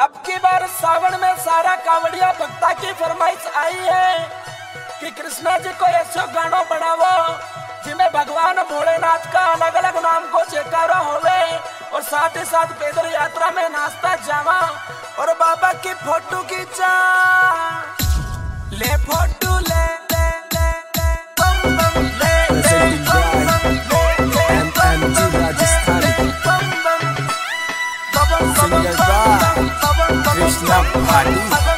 अब की बार सावन में सारा कावड़िया भक्ता की फरमाइश आई है कि कृष्णा जी को ऐसा गाना बनावो जिसमें भगवान भोलेनाथ का अलग अलग नाम को जयकारा होवे और साथ ही साथ पैदल यात्रा में नाचता जावा और बाबा की फोटो खींचा। ले फोटो ले Krishna Bhati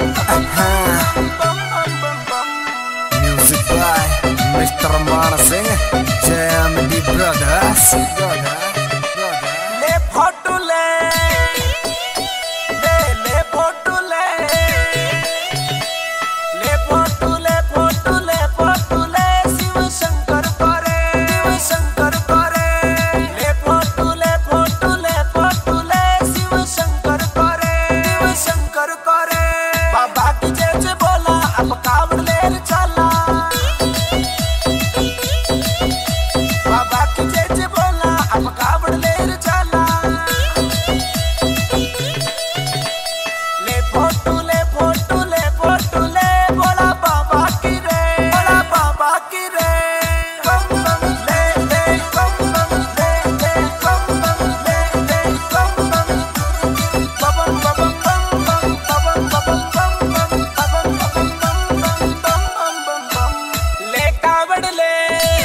Music by Mr. Mara Singh JMD Brothers ले फोटो ले ले फोटो ले ले फोटो ले फोटो ले फोटो ले शिव शंकर करे ले फोटो ले फोटो ले फोटो ले शिव शंकर करे बाबा की जय जय बोला अब कावड़ लेर चला बाबा की जय जय बोला अब कावड़ लेर चला। ले फोटो ले फोटो ले फोटो ले बोला बाबा की रे बम बम ले ले बम बम ले ले बम बम ले ले बम बम बम बम ले कावड़ ले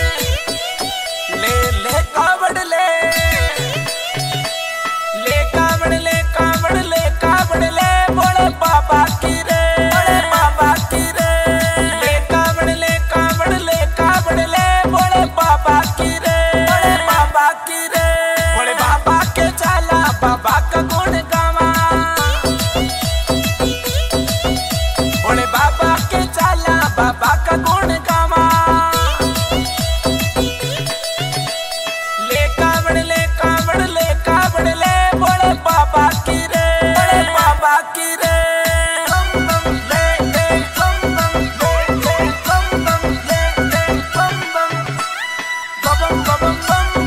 ले कावड़ ले ले कावड़ ले कावड़ ले कावड़ ले बोले बाबा की रे ले कावड़ ले कावड़ ले कावड़ ले बोले बाबा की रे बोले बाबा के चाला बाबा का गुण गावा बोले बाबा के चाला बाबा का गुण गावा। ले कावड़ ले कावड़ ले कावड़ ले बोले बाबा की रे बम बम ले ले बम बम ले ले बम बम ले ले बम बम बम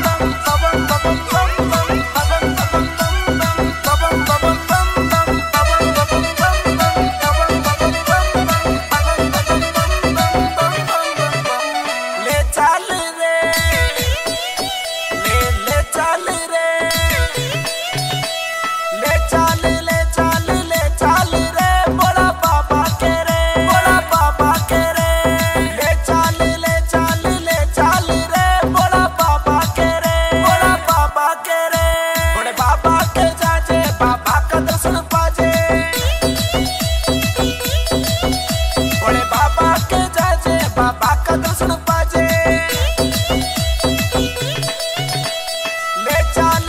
ले चल रे ले चल रे ले चल रे बोला बाबा के रे ले चल रे बोला बाबा के रे बोले बाबा के जाजे बाबा का दर्शन पाजे बोले बाबा के जाजे बाबा का दर्शन पाजे। ले चल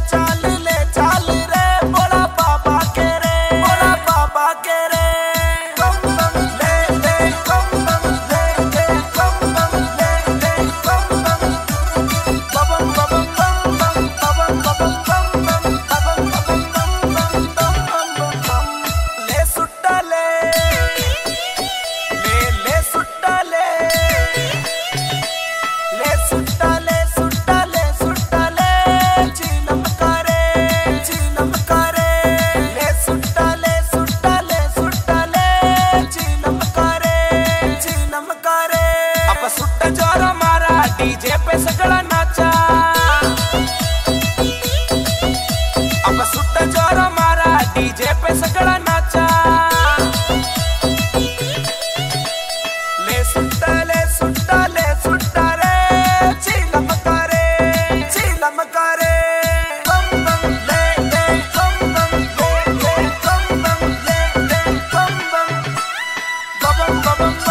रे बोला बाबा के रे बम बम ले ले बम बम ले ले बम बम ले ले बम ले सुट्टा ले सुट्टा ले चीलम करे ले सुट्टा ले चीलम करे अब सुट्टा जोरा मारा डीजे पे सगड़ा नाचा अब सुट्टा जोरा मारा डीजे पे सगड़ा नाचा। ले सुट्टा रे चीलम करे बम बम ले ले बम बम ले ले बम बम ले ले बम बम